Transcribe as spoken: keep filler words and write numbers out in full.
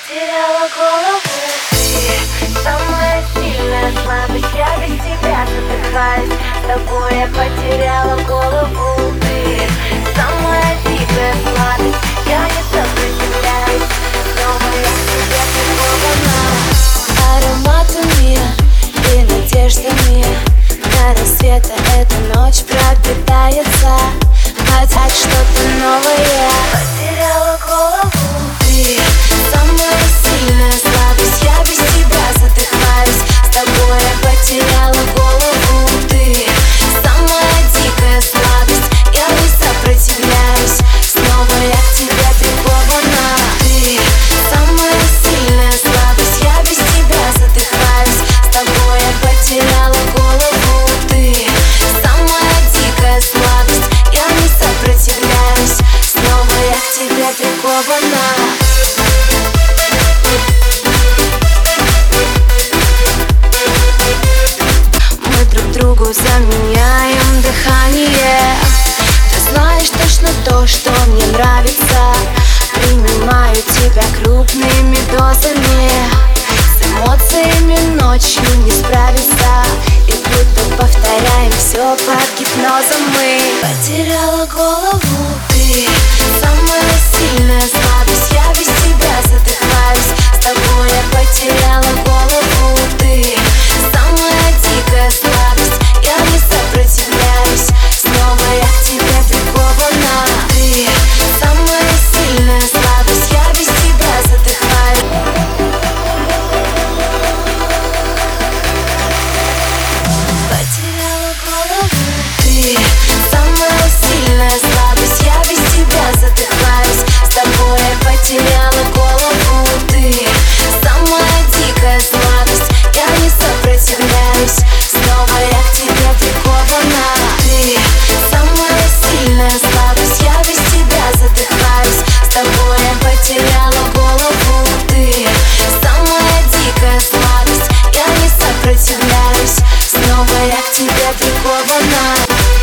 Потеряла голову, ты самая сильная слабость. Я без тебя задыхаюсь, с тобой я потеряла голову. Ты самая дикая сладость, я не сопротивляюсь, снова я к тебе прикована. Ароматами и надеждами до рассвета эта ночь пропитается. Хотят что-то новое. Потеряла голову, Ты самая сильная слабость, я без тебя задыхаюсь, с тобой я потеряла голову. Ты самая дикая сладость, я не сопротивляюсь, снова я к тебе прикована. Ты самая сильная слабость, я без тебя задыхаюсь, с тобой я потеряла голову. Ты самая дикая сладость, я не сопротивляюсь, снова я к тебе прикована. Другу заменяем дыхание. Ты знаешь точно то, что мне нравится. Принимаю тебя крупными дозами. С эмоциями ночью не справиться, и будто повторяем все под гипнозом мы. Потеряла голову, ты самая сильная слабость, я без тебя задыхаюсь, с тобой я потеряла голову. Ты самая дикая сладость, я не сопротивляюсь, снова я к тебе прикована. Ты самая сильная слабость, я без тебя задыхаюсь. Потеряла голову, ты самая сильная слабость, я без тебя задыхаюсь, с тобой я потеряла голову. Ты самая дикая сладость, я не сопротивляюсь, снова я к тебе прикована. Ты самая сильная слабость, я без тебя задыхаюсь, с тобой я потеряла голову. Ты самая дикая сладость, я не сопротивляюсь, снова я к тебе прикована.